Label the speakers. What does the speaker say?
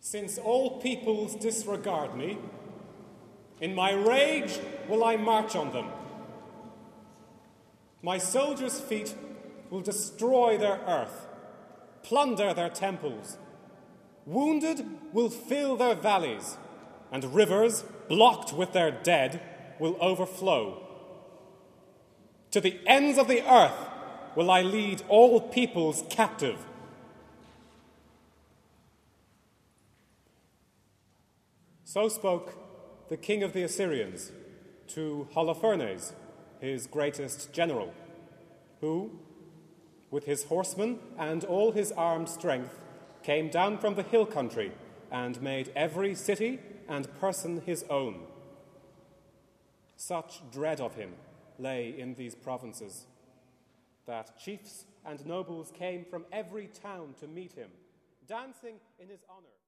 Speaker 1: Since all peoples disregard me, in my rage will I march on them. My soldiers' feet will destroy their earth, plunder their temples. Wounded will fill their valleys, and rivers, blocked with their dead, will overflow. To the ends of the earth will I lead all peoples captive. So spoke the king of the Assyrians to Holofernes, his greatest general, who, with his horsemen and all his armed strength, came down from the hill country and made every city and person his own. Such dread of him lay in these provinces, that chiefs and nobles came from every town to meet him, dancing in his honor.